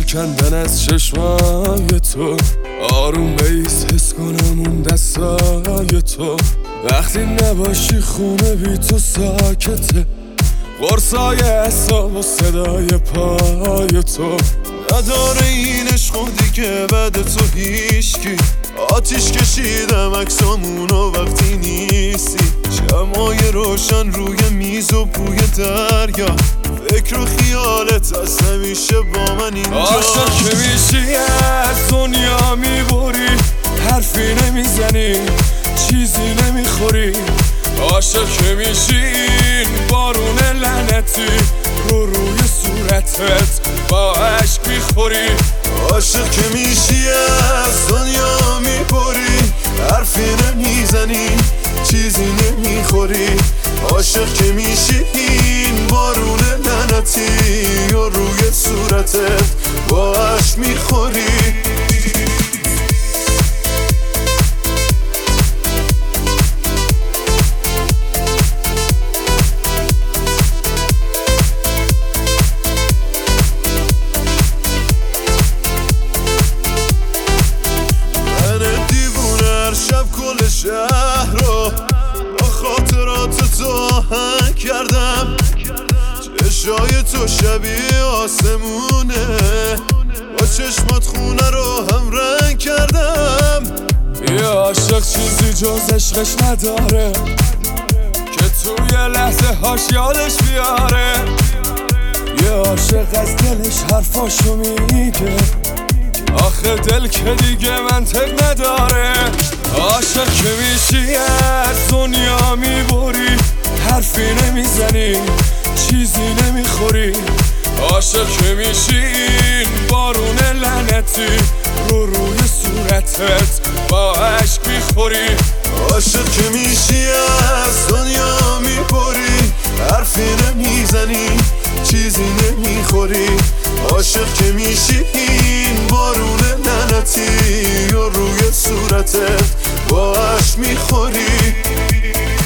کندن از چشمای تو، آروم بیس حس کنم اون دستای تو. وقتی نباشی خونه بی تو ساکته، قرصای اعصاب و صدای پای تو. نداره این عشق دیگه بعد تو هیچکی. آتیش کشیدم عکسامونو وقتی نیستی، شمعای روشن روی میز و بوی دریا، فکر و خیالت از همیشه با من اینجا. عاشق که میشی از دنیا میبری، حرفی نمیزنی چیزی نمیخوری. عاشق که میشی این بارون لعنتی روی صورتت با عشق میخوری. عاشق که میشی از دنیا میبری، حرفی نمیزنی چیزی نمیخوری. عاشق که میشی این بارون لعنتی و روی صورتت با عشق میخوری. شب کل شهر رو با خاطرات تو آهنگ کردم، چشای تو شبیه آسمونه، با چشمات خونه رو هم رنگ کردم. یه عاشق چیزی جز عشقش نداره که توی لحظه هاش یادش بیاره. یه عاشق از دلش حرفاشو میگه، آخه دل که دیگه منطق نداره. عاشق که میشی از دنیا میبری، حرفی نمیزنی چیزی نمیخوری. عاشق که میشی این بارون لعنتی روی صورتت با عشق میخوری. عاشق که میشی از دنیا میبری، حرفی نمیزنی چیزی نمیخوری. عاشق که میشی این بارون لعنتی و روی صورتت با عشق میخوری.